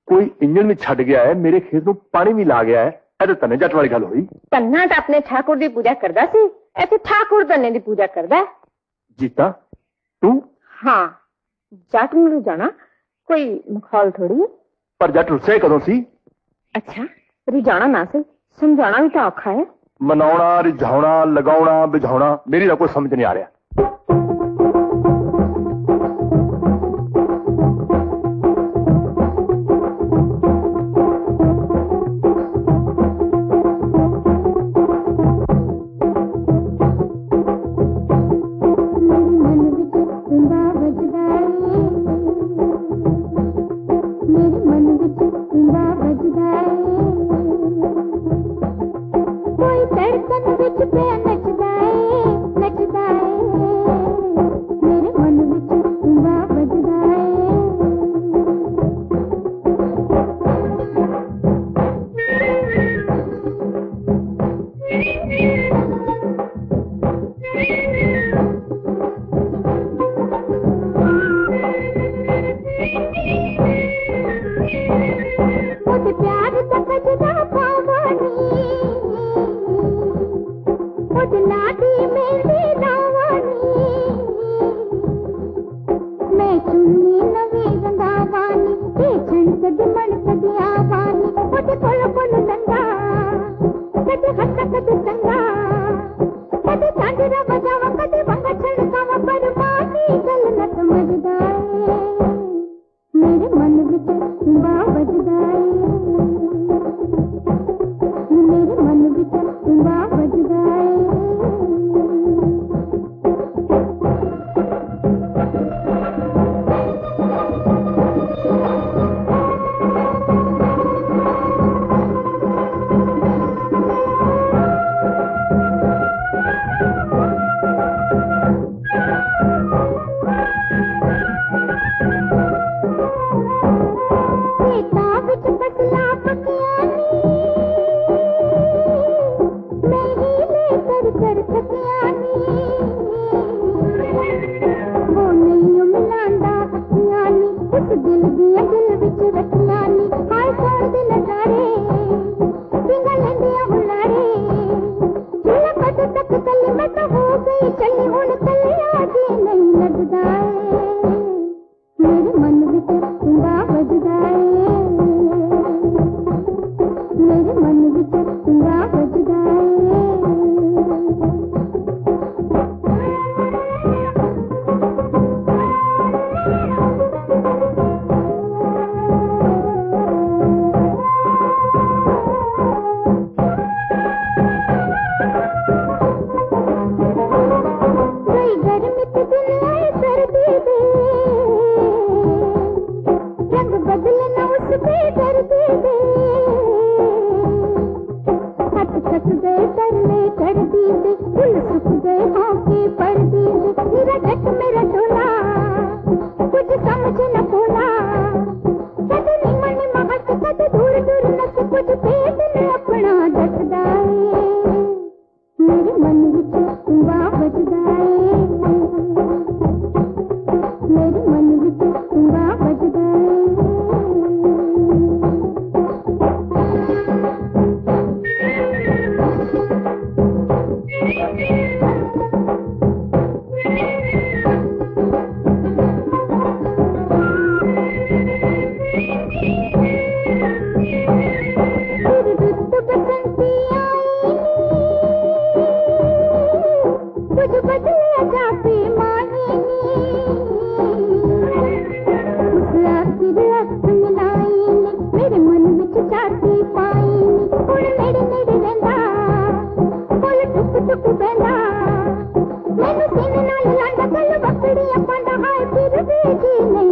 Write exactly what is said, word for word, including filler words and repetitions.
कोई इंजन भी छड़ गया है, मेरे खेत में पानी भी ला गया है। ऐ तो तन्ने जट वाली गल हुई। तन्ना तो अपने ठाकुर की पूजा करदा सी, ऐसे ठाकुर तन्ने की पूजा करदा है। जीता तू? हाँ, जट नूं जाना कोई मखौल थोड़ी है। पर जट रुस्से कदों सी? अच्छा, रिझाना ना से, समझाना भी तो औखा है। मनाउणा, रिझाउणा, लगाउणा, बिझाउणा, मेरी तो कोई समझ नहीं आ रहा। मैनू सीने नाल लांदा कल बकड़ी अपन हाय फिर भी जी